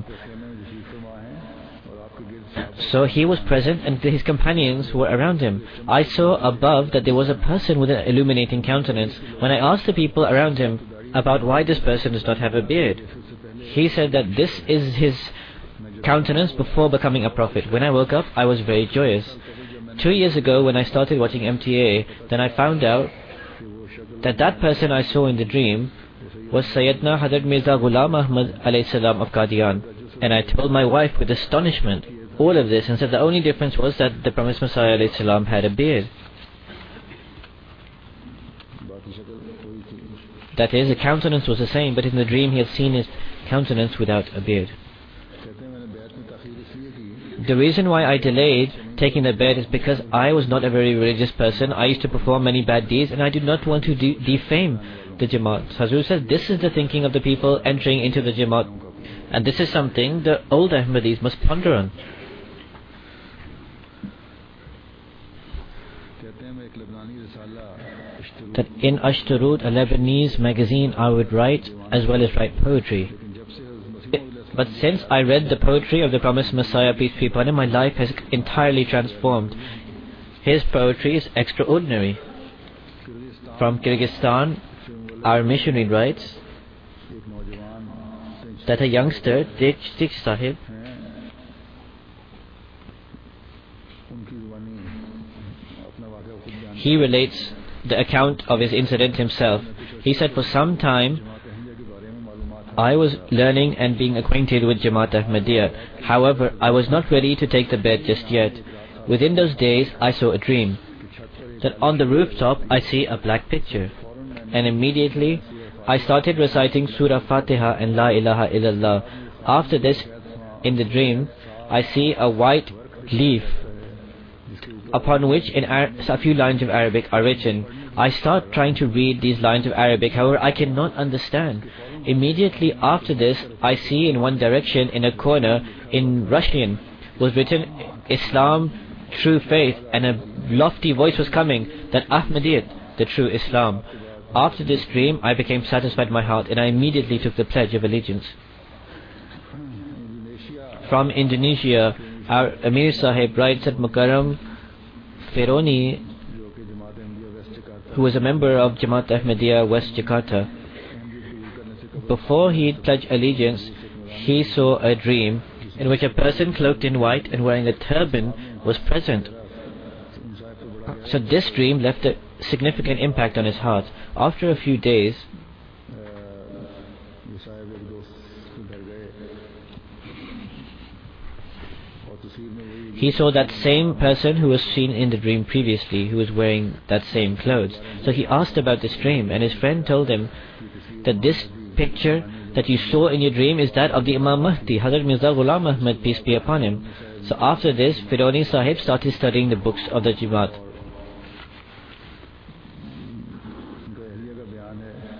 So he was present and his companions were around him. I saw above that there was a person with an illuminating countenance. When I asked the people around him about why this person does not have a beard, he said that this is his countenance before becoming a prophet. When I woke up, I was very joyous. 2 years ago, when I started watching MTA, then I found out that that person I saw in the dream was Sayyidina Hazrat Mirza Ghulam Ahmad alayhi salam of Qadian. And I told my wife with astonishment all of this, and said the only difference was that the promised Messiah alayhi salam had a beard. That is, the countenance was the same, but in the dream he had seen his countenance without a beard. The reason why I delayed taking the bet is because I was not a very religious person. I used to perform many bad deeds, and I did not want to defame the Jamaat. Hazur says this is the thinking of the people entering into the Jamaat, and this is something the old Ahmadis must ponder on. That in Ashtarut, a Lebanese magazine, I would write as well as write poetry. But since I read the poetry of the promised Messiah, peace be upon him, my life has entirely transformed. His poetry is extraordinary. From Kyrgyzstan, our missionary writes that a youngster, Tej Sahib, he relates the account of his incident himself. He said, for some time I was learning and being acquainted with Jamaat Ahmadiyya. However, I was not ready to take the bet just yet. Within those days, I saw a dream that on the rooftop I see a black picture, and immediately I started reciting Surah Fatiha and La ilaha illallah. After this, in the dream, I see a white leaf upon which a few lines of Arabic are written. I start trying to read these lines of Arabic, however I cannot understand. Immediately after this, I see in one direction, in a corner, in Russian, was written Islam, true faith, and a lofty voice was coming, that Ahmadiyyat, the true Islam. After this dream, I became satisfied in my heart, and I immediately took the pledge of allegiance. From Indonesia, our Amir Sahib writes that Mukarram Feroni, who was a member of Jamaat Ahmadiyya West Jakarta, before he pledged allegiance, he saw a dream in which a person cloaked in white and wearing a turban was present. So this dream left a significant impact on his heart. After a few days, he saw that same person who was seen in the dream previously, who was wearing that same clothes. So he asked about this dream, and his friend told him that this picture that you saw in your dream is that of the Imam Mahdi, Hazrat Mirza Ghulam Ahmad, peace be upon him. So after this, Fironi Sahib started studying the books of the Jamaat.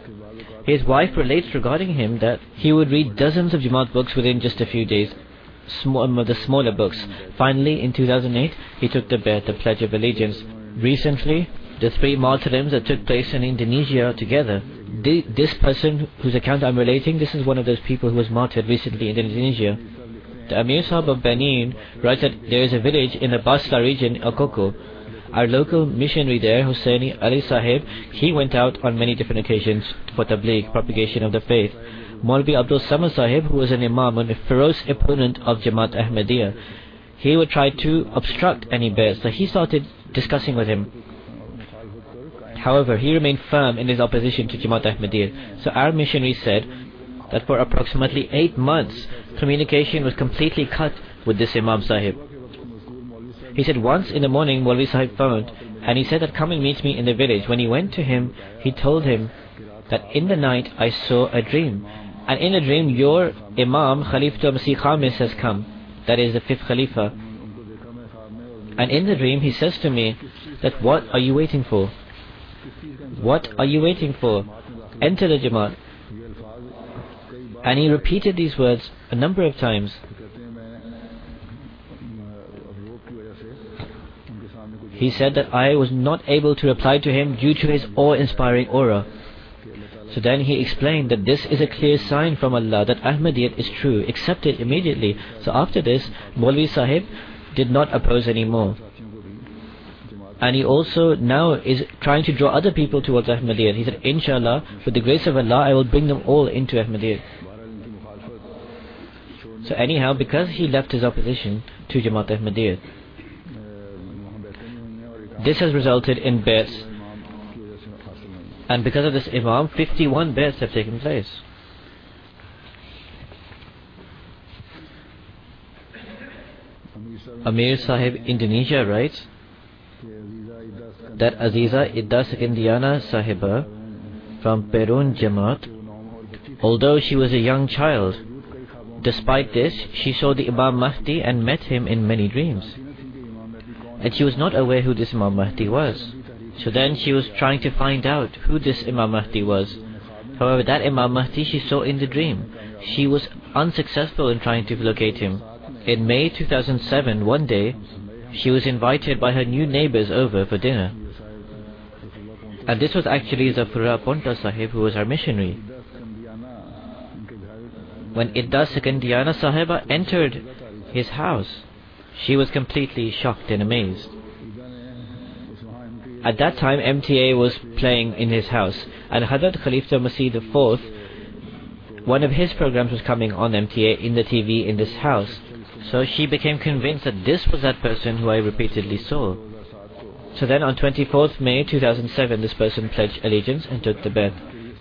His wife relates regarding him that he would read dozens of Jamaat books within just a few days, the smaller books. Finally, in 2008, he took the Bay'at, the Pledge of Allegiance. Recently, the 3 martyrdoms that took place in Indonesia together. This person whose account I'm relating, this is one of those people who was martyred recently in Indonesia. The Amir Sahib of Benin writes that there is a village in the Basla region, Okoko. Our local missionary there, Hussaini Ali Sahib, he went out on many different occasions for tabligh, propagation of the faith. Maulvi Abdul Samad Sahib, who was an imam and a ferocious opponent of Jamaat Ahmadiyya, he would try to obstruct any bay'at, so he started discussing with him. However, he remained firm in his opposition to Jamaat Ahmadiyya. So our missionary said that for approximately 8 months, communication was completely cut with this Imam Sahib. He said once in the morning, Maulvi Sahib phoned, and he said that come and meet me in the village. When he went to him, he told him that in the night I saw a dream. And in the dream, your Imam, Khalifatul Masih Khamis, has come. That is the 5th Khalifa. And in the dream, he says to me that what are you waiting for? What are you waiting for? Enter the Jamaat. And he repeated these words a number of times. He said that I was not able to reply to him due to his awe-inspiring aura. So then he explained that this is a clear sign from Allah that Ahmadiyyat is true. Accept it immediately. So after this, Maulvi Sahib did not oppose anymore. And he also now is trying to draw other people towards Ahmadiyyat. He said, Inshallah, with the grace of Allah, I will bring them all into Ahmadiyyat. So anyhow, because he left his opposition to Jamaat Ahmadiyyat, this has resulted in bay'ats. And because of this Imam, 51 bay'ats have taken place. Amir Sahib Indonesia writes that Aziza Idda Sekendiana Sahiba from Perun Jamaat, although she was a young child, despite this, she saw the Imam Mahdi and met him in many dreams. And she was not aware who this Imam Mahdi was. So then she was trying to find out who this Imam Mahdi was. However, that Imam Mahdi she saw in the dream. She was unsuccessful in trying to locate him. In May 2007, one day, she was invited by her new neighbors over for dinner. And this was actually Zafura Ponta Sahib, who was our missionary. When Idda Sekendiana Sahiba entered his house, she was completely shocked and amazed. At that time, MTA was playing in his house, and Hadrat Khalifatul Masih IV, one of his programs was coming on MTA in the TV in this house. So she became convinced that this was that person who I repeatedly saw. So then on 24th May 2007, this person pledged allegiance and took the bay'at.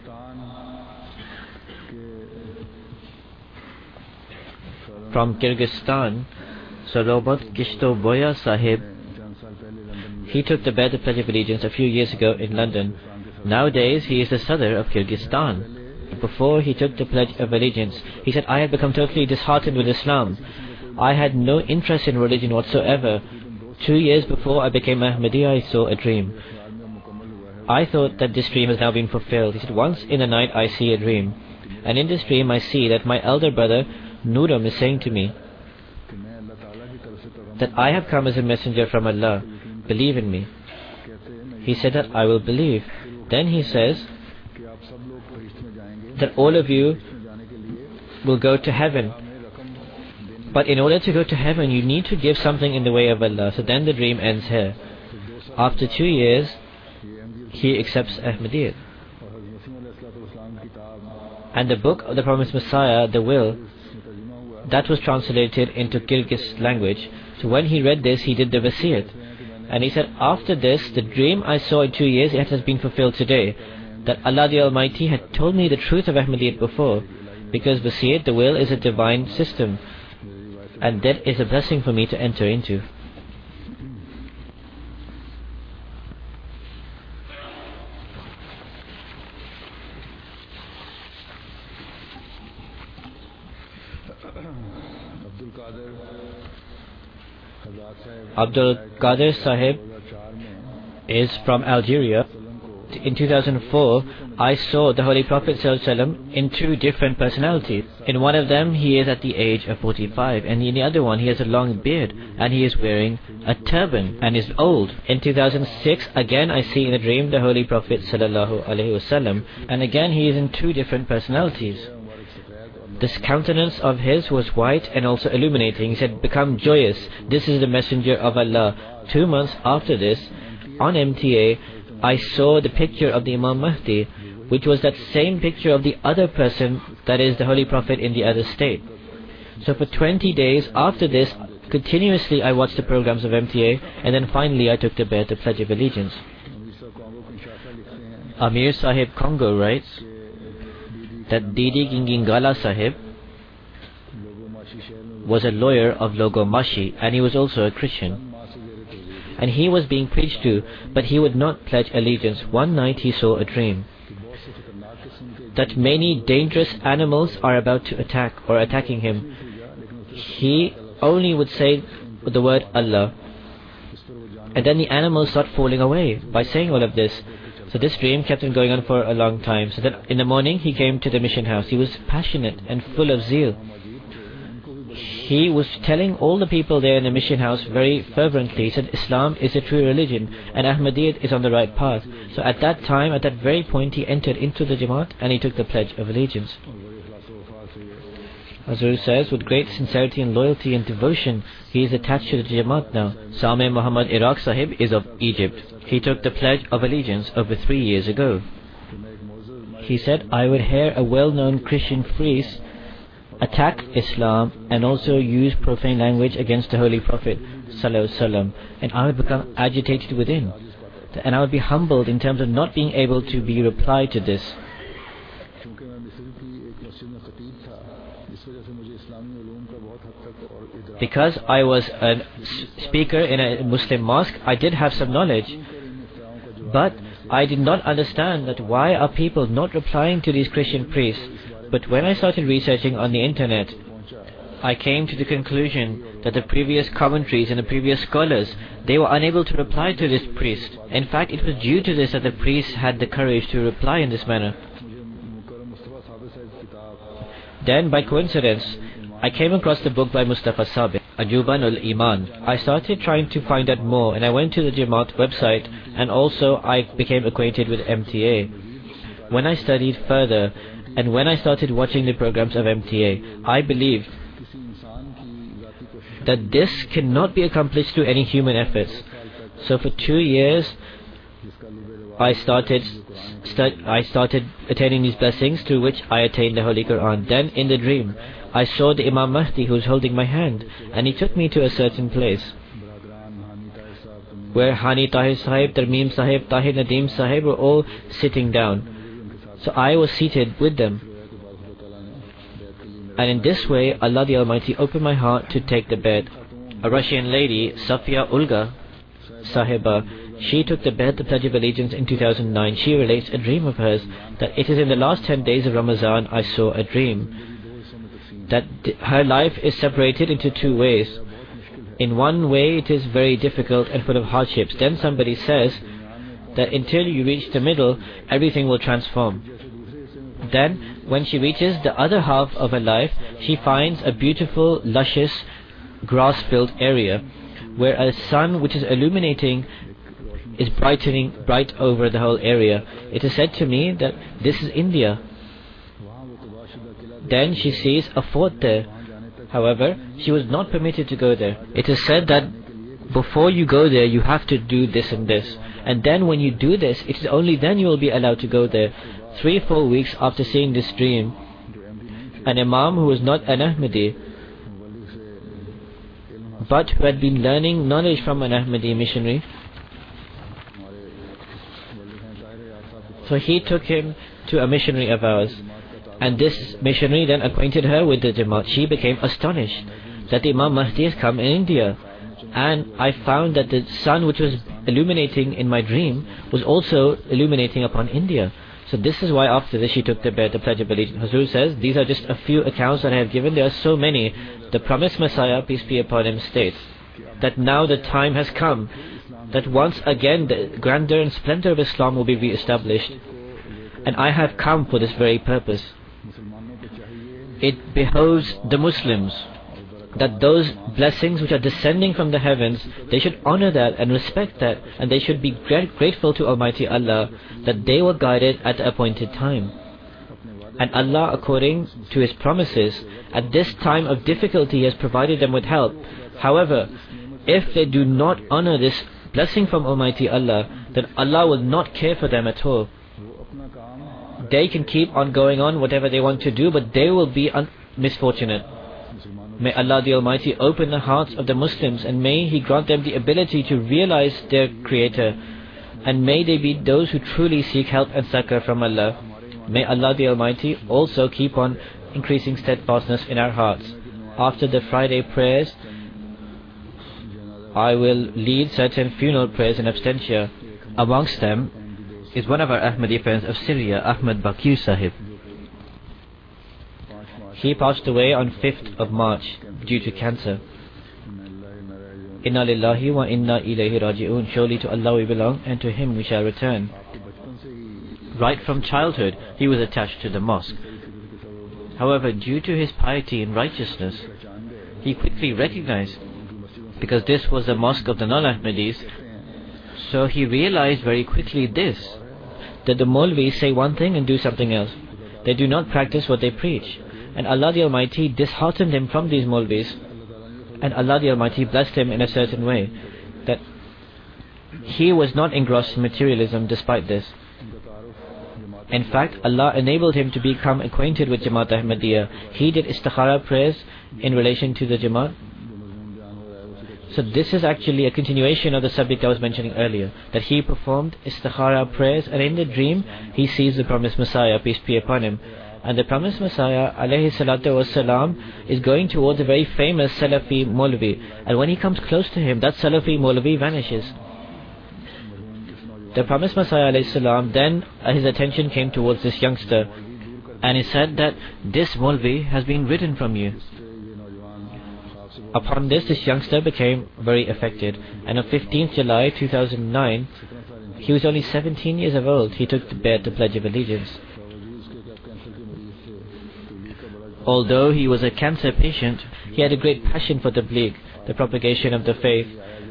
From Kyrgyzstan, Solobat Kishtoboya Sahib, he took the bay'at of Pledge of Allegiance a few years ago in London. Nowadays, he is the Sadr of Kyrgyzstan. Before he took the Pledge of Allegiance, he said, I had become totally disheartened with Islam. I had no interest in religion whatsoever. 2 years before I became Ahmadiyya, I saw a dream. I thought that this dream has now been fulfilled. He said, once in the night I see a dream. And in this dream I see that my elder brother, Nuram, is saying to me that I have come as a messenger from Allah. Believe in me. He said that I will believe. Then he says that all of you will go to heaven. But in order to go to heaven, you need to give something in the way of Allah. So then the dream ends here. After 2 years, he accepts Ahmadiyyat. And the book of the Promised Messiah, the will, that was translated into Kyrgyz language. So when he read this, he did the Wasiyat. And he said, after this, the dream I saw in 2 years, it has been fulfilled today. That Allah the Almighty had told me the truth of Ahmadiyyat before. Because Wasiyat, the will, is a divine system. And that is a blessing for me to enter into. Abdul Qadir Sahib is from Algeria. in 2004, I saw the Holy Prophet ﷺ in two different personalities. In one of them, he is at the age of 45, and in the other one, he has a long beard, and he is wearing a turban, and is old. In 2006, again I see in a dream the Holy Prophet ﷺ, and again he is in two different personalities. This countenance of his was white and also illuminating. He said, "Become joyous, this is the messenger of Allah." 2 months after this, on MTA, I saw the picture of the Imam Mahdi, which was that same picture of the other person, that is the Holy Prophet in the other state. So for 20 days after this, continuously I watched the programs of MTA, and then finally I took the Bayat, the Pledge of Allegiance. Amir Sahib Congo writes that Didi Gingingala Sahib was a lawyer of Logomashi, and he was also a Christian. And he was being preached to, but he would not pledge allegiance. One night he saw a dream that many dangerous animals are about to attack or attacking him. He only would say the word Allah, and then the animals start falling away by saying all of this. So this dream kept on going on for a long time. So that in the morning he came to the mission house. He was passionate and full of zeal. He was telling all the people there in the mission house very fervently. He said Islam is a true religion and Ahmadiyyat is on the right path. So at that time, at that very point, he entered into the Jamaat and he took the Pledge of Allegiance. Hazur says, with great sincerity and loyalty and devotion, he is attached to the Jamaat now. Same Muhammad Iraq Sahib is of Egypt. He took the Pledge of Allegiance over 3 years ago. He said, "I would hear a well-known Christian priest attack Islam and also use profane language against the Holy Prophet ﷺ, and I would become agitated within, and I would be humbled in terms of not being able to be replied to this. Because I was a speaker in a Muslim mosque, I did have some knowledge, but I did not understand that why are people not replying to these Christian priests. But when I started researching on the internet, I came to the conclusion that the previous commentaries and the previous scholars, they were unable to reply to this priest. In fact, it was due to this that the priest had the courage to reply in this manner. Then, by coincidence, I came across the book by Mustafa Sabit, Ajuban ul-Iman. I started trying to find out more, and I went to the Jamaat website, and also I became acquainted with MTA. When I studied further, and when I started watching the programs of MTA, I believed that this cannot be accomplished through any human efforts. So for 2 years, I started attaining these blessings through which I attained the Holy Quran. Then in the dream, I saw the Imam Mahdi who was holding my hand, and he took me to a certain place where Hani Tahir Sahib, Tarmeem Sahib, Tahir Nadeem Sahib were all sitting down. So I was seated with them, and in this way Allah the Almighty opened my heart to take the Bayat. A Russian lady, Safia Ulga Sahiba, she took the Bayat, the Pledge of Allegiance, in 2009. She relates a dream of hers that it is in the last 10 days of Ramadan I saw a dream that her life is separated into 2 ways. In one way it is very difficult and full of hardships. Then somebody says that until you reach the middle, everything will transform. Then, when she reaches the other half of her life, she finds a beautiful, luscious, grass-filled area, where a sun which is illuminating is brightening bright over the whole area. It is said to me that this is India. Then she sees a fort there. However, she was not permitted to go there. It is said that before you go there, you have to do this and this. And then when you do this, it is only then you will be allowed to go there. 3-4 weeks after seeing this dream, an Imam who was not an Ahmadi, but who had been learning knowledge from an Ahmadi missionary, so he took him to a missionary of ours. And this missionary then acquainted her with the Jamaat. She became astonished that the Imam Mahdi has come in India. And I found that the sun which was illuminating in my dream was also illuminating upon India. So this is why after this she took the Bayat, the Pledge of Allegiance. Hazur says, these are just a few accounts that I have given. There are so many. The promised Messiah, peace be upon him, states that now the time has come that once again the grandeur and splendor of Islam will be re-established. And I have come for this very purpose. It behoves the Muslims that those blessings which are descending from the heavens, they should honor that and respect that, and they should be grateful to Almighty Allah that they were guided at the appointed time. And Allah, according to His promises, at this time of difficulty has provided them with help. However, if they do not honor this blessing from Almighty Allah, then Allah will not care for them at all. They can keep on going on whatever they want to do, but they will be misfortunate. May Allah the Almighty open the hearts of the Muslims, and may He grant them the ability to realize their Creator, and may they be those who truly seek help and succor from Allah. May Allah the Almighty also keep on increasing steadfastness in our hearts. After the Friday prayers, I will lead certain funeral prayers in absentia. Amongst them is one of our Ahmadi friends of Syria, Ahmad Bakir Sahib. He passed away on 5th of March due to cancer. Inna lillahi wa inna ilayhi raji'un. Surely to Allah we belong, and to Him we shall return. Right from childhood, he was attached to the mosque. However, due to his piety and righteousness, he quickly recognized, because this was the mosque of the non-Ahmadis, so he realized very quickly this, that the Maulvis say one thing and do something else. They do not practice what they preach. And Allah the Almighty disheartened him from these Maulvis, and Allah the Almighty blessed him in a certain way, that he was not engrossed in materialism despite this. In fact, Allah enabled him to become acquainted with Jamaat Ahmadiyya. He did istikhara prayers in relation to the Jamaat. So this is actually a continuation of the subject I was mentioning earlier, that he performed istikhara prayers, and in the dream he sees the promised Messiah, peace be upon him. And the promised Messiah, alayhi salatu wassalam, is going towards a very famous Salafi Maulvi. And when he comes close to him, that Salafi Maulvi vanishes. The promised Messiah, alayhi salam, then his attention came towards this youngster. And he said that this Maulvi has been ridden from you. Upon this youngster became very affected. And on 15th July 2009, he was only 17 years of old, he took the Bayat, the Pledge of Allegiance. Although he was a cancer patient, he had a great passion for tabligh, the propagation of the faith.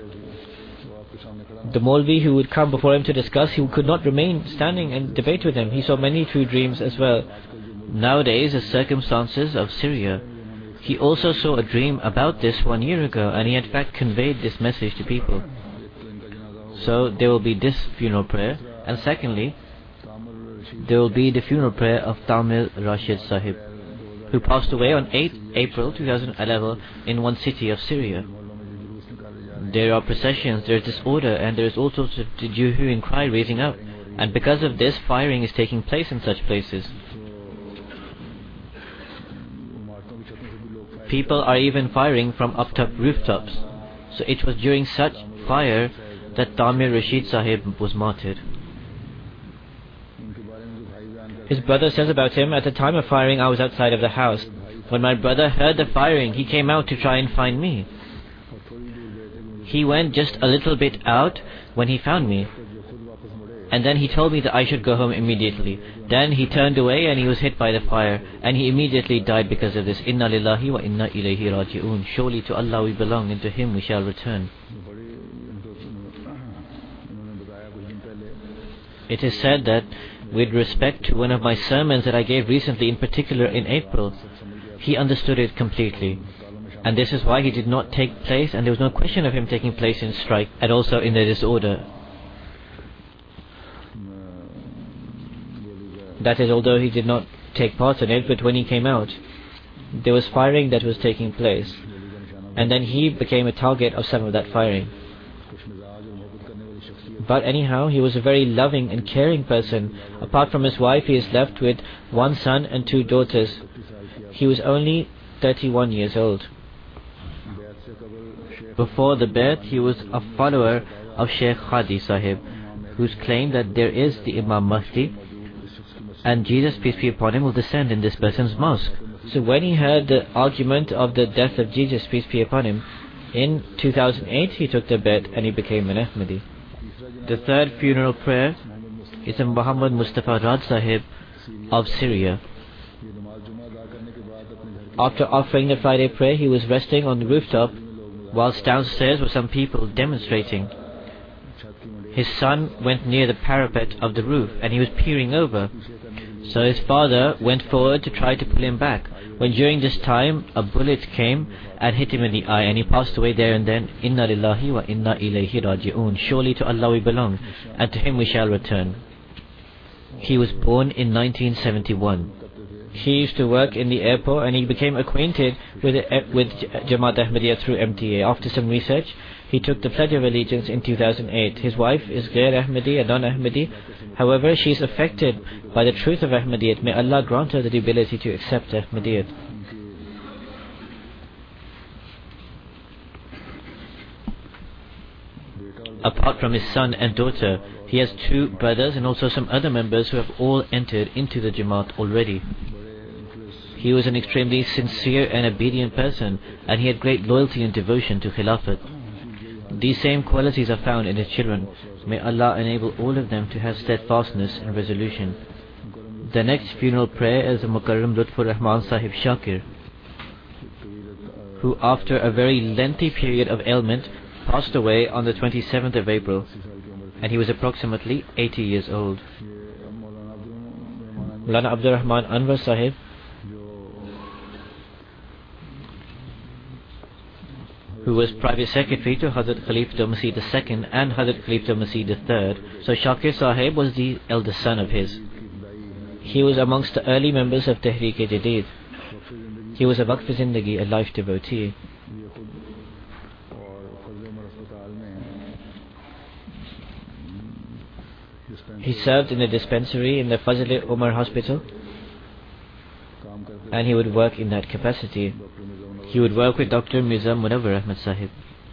The Maulvi who would come before him to discuss, he could not remain standing and debate with him. He saw many true dreams as well. Nowadays, the circumstances of Syria, he also saw a dream about this 1 year ago, and he had in fact conveyed this message to people. So there will be this funeral prayer, and secondly, there will be the funeral prayer of Tamil Rashid Sahib, who passed away on 8th April 2011 in one city of Syria. There are processions, there is disorder, and there is all sorts of hue and cry raising up, and because of this, firing is taking place in such places. People are even firing from up-top rooftops. So it was during such fire that Tamir Rashid Sahib was martyred. His brother says about him, at the time of firing I was outside of the house. When my brother heard the firing, he came out to try and find me. He went just a little bit out when he found me, and then he told me that I should go home immediately. Then he turned away and he was hit by the fire, and he immediately died because of this. Inna lillahi wa inna ilayhi raji'un. Surely to Allah we belong, and to Him we shall return. It is said that with respect to one of my sermons that I gave recently, in particular in April, he understood it completely. And this is why he did not take place, and there was no question of him taking place in strike, and also in the disorder. That is, although he did not take part in it, but when he came out, there was firing that was taking place, and then he became a target of some of that firing. But anyhow, he was a very loving and caring person. Apart from his wife, he is left with one son and two daughters. He was only 31 years old. Before the Bayat, he was a follower of Sheikh Khadi Sahib, whose claim that there is the Imam Mahdi, and Jesus, peace be upon him, will descend in this person's mosque. So when he heard the argument of the death of Jesus, peace be upon him, In 2008 he took the bet and he became an Ahmadi. The third funeral prayer is of Muhammad Mustafa Raj Sahib of Syria. After offering the Friday prayer, he was resting on the rooftop whilst downstairs were some people demonstrating. His son went near the parapet of the roof and he was peering over. So his father went forward to try to pull him back, when during this time a bullet came and hit him in the eye, and he passed away there and then. Inna lillahi wa inna ilayhi raji'un. Surely to Allah we belong, and to Him we shall return. He was born in 1971. He used to work in the airport and he became acquainted with Jamaat Ahmadiyya through MTA. After some research, he took the Pledge of Allegiance in 2008. His wife is Ghair Ahmadi, a non-Ahmadi. However, she is affected by the truth of Ahmadiyyat. May Allah grant her the ability to accept Ahmadiyyat. Apart from his son and daughter, he has 2 brothers and also some other members who have all entered into the Jamaat already. He was an extremely sincere and obedient person, and he had great loyalty and devotion to Khilafat. These same qualities are found in his children. May Allah enable all of them to have steadfastness and resolution. The next funeral prayer is of Mukarram Lutfur Rahman Sahib Shakir, who after a very lengthy period of ailment passed away on the 27th of April, and he was approximately 80 years old. Maulana Abdur Rahman Anwar Sahib, who was private secretary to Hazrat Khalifatul Masih II and Hazrat Khalifatul Masih III. So Shakir Sahib was the eldest son of his. He was amongst the early members of Tehreek-e-Jadid. He was a Waqf-e-Zindagi, a life devotee. He served in the dispensary in the Fazl-e-Umar Hospital, and he would work in that capacity. He would work with Dr. Mirza Munawwar Ahmad Sahib.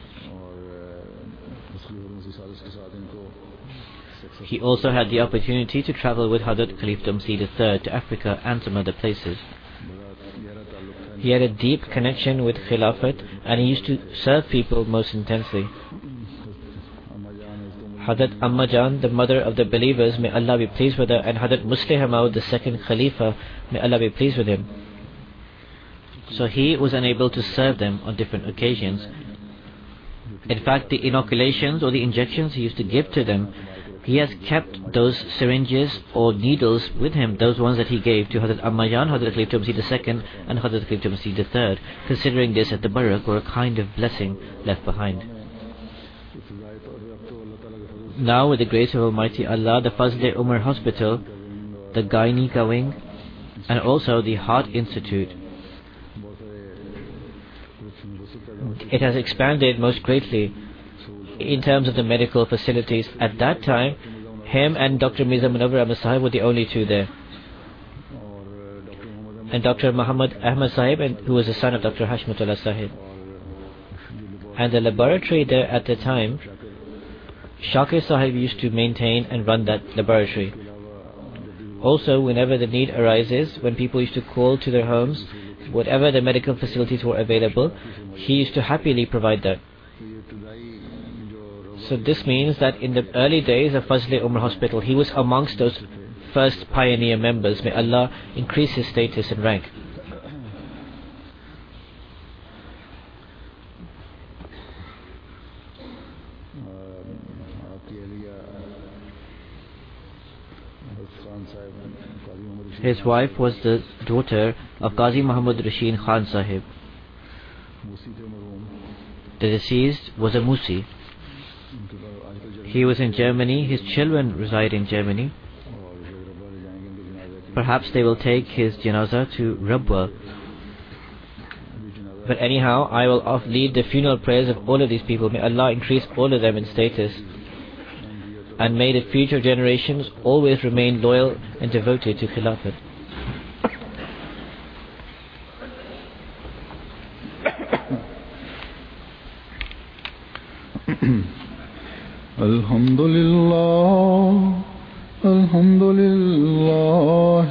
He also had the opportunity to travel with Hazrat Khalifatul Masih III to Africa and some other places. He had a deep connection with Khilafat and he used to serve people most intensely. Hazrat Amma Jan, the mother of the believers, may Allah be pleased with her, and Hazrat Muslih Maud, the second Khalifa, may Allah be pleased with him. So he was unable to serve them on different occasions. In fact, the inoculations or the injections he used to give to them, he has kept those syringes or needles with him, those ones that he gave to Hazrat Amma Jan, Hazrat Khalifatul Masih II and Hazrat Khalifatul Masih III, considering this at the barak or a kind of blessing left behind. Now, with the grace of Almighty Allah, the Fazl-e-Umar Hospital, the Gyneka wing, and also the Heart Institute, it has expanded most greatly in terms of the medical facilities. At that time, him and Dr. Mirza Munawwar Ahmad Sahib were the only 2 there. And Dr. Muhammad Ahmad Sahib, who was the son of Dr. Hashmatullah Sahib. And the laboratory there at the time, Shakir Sahib used to maintain and run that laboratory. Also, whenever the need arises, when people used to call to their homes, whatever the medical facilities were available, he used to happily provide that. So this means that in the early days of Fazl-e-Umar Hospital, he was amongst those first pioneer members. May Allah increase his status and rank. His wife was the daughter of Qazi Muhammad Rashid Khan Sahib. The deceased was a Musi. He was in Germany. His children reside in Germany. Perhaps they will take his janazah to Rabwa. But anyhow, I will lead the funeral prayers of all of these people. May Allah increase all of them in status, and may the future generations always remain loyal and devoted to Khilafat. Alhamdulillah, Alhamdulillah,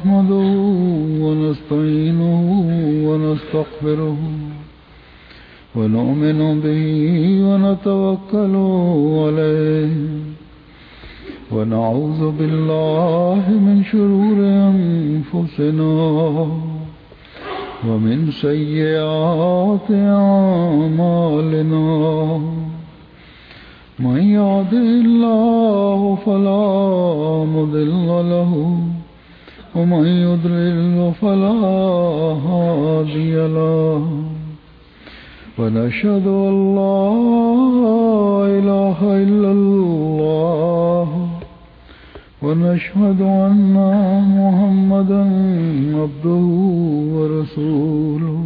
nahmaduhu wa nasta'inuhu wa nastaghfiruhu ونؤمن به ونتوكل عليه ونعوذ بالله من شرور أنفسنا ومن سيئات أعمالنا من يهده الله فلا مضل له ومن يضلل فلا هادي له ونشهد أن لا إله إلا الله ونشهد أن محمدا عبده ورسوله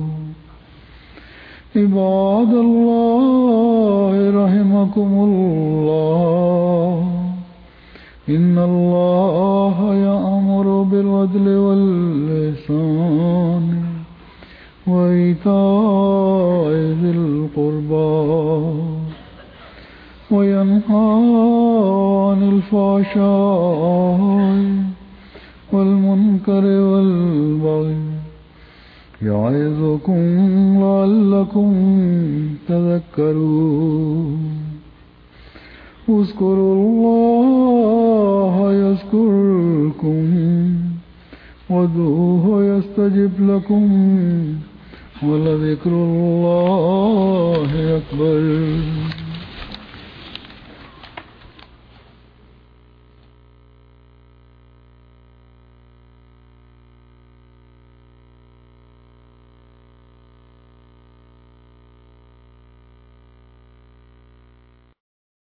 عباد الله رحمكم الله إن الله يأمر بالعدل والإحسان وإيتاء ذي القربى وينهى عن الفحشاء والمنكر والبغي يعظكم لعلكم تذكرون اذكروا الله يذكركم وادعوه يستجب لكم ولذكر الله أكبر